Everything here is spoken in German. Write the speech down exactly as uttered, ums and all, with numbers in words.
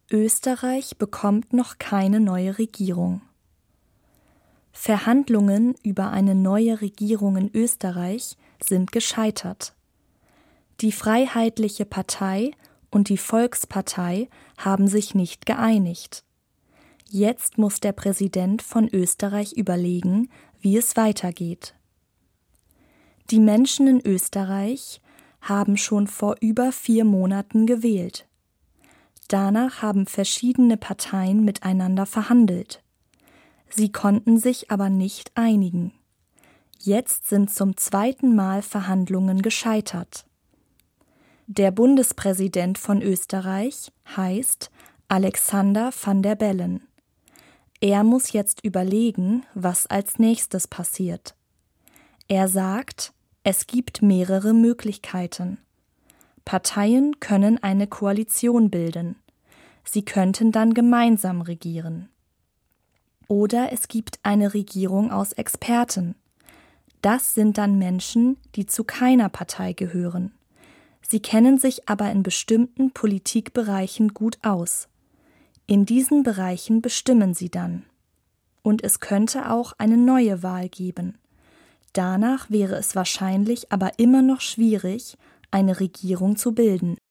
Österreich bekommt noch keine neue Regierung. Verhandlungen über eine neue Regierung in Österreich sind gescheitert. Die Freiheitliche Partei und die Volkspartei haben sich nicht geeinigt. Jetzt muss der Präsident von Österreich überlegen, wie es weitergeht. Die Menschen in Österreich haben schon vor über vier Monaten gewählt. Danach haben verschiedene Parteien miteinander verhandelt. Sie konnten sich aber nicht einigen. Jetzt sind zum zweiten Mal Verhandlungen gescheitert. Der Bundespräsident von Österreich heißt Alexander Van der Bellen. Er muss jetzt überlegen, was als nächstes passiert. Er sagt, es gibt mehrere Möglichkeiten. Parteien können eine Koalition bilden. Sie könnten dann gemeinsam regieren. Oder es gibt eine Regierung aus Experten. Das sind dann Menschen, die zu keiner Partei gehören. Sie kennen sich aber in bestimmten Politikbereichen gut aus. In diesen Bereichen bestimmen sie dann. Und es könnte auch eine neue Wahl geben. Danach wäre es wahrscheinlich aber immer noch schwierig, eine Regierung zu bilden.